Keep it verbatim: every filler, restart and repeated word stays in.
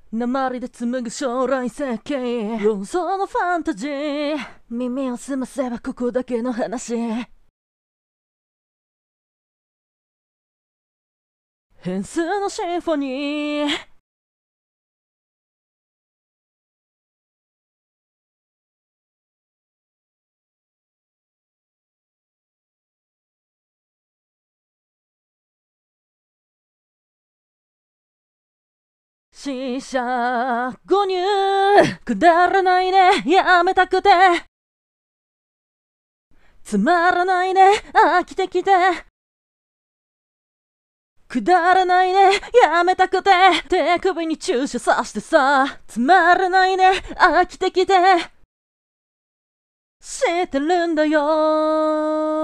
鉛で紡ぐ将来設計、妄想のファンタジー、耳を澄ませばここだけの話。変数のシンフォニー、四捨五入、くだらないね、やめたくて。つまらないね、飽きてきて。くだらないね、やめたくて。手首に注射さしてさ。つまらないね、飽きてきて。知ってるんだよ。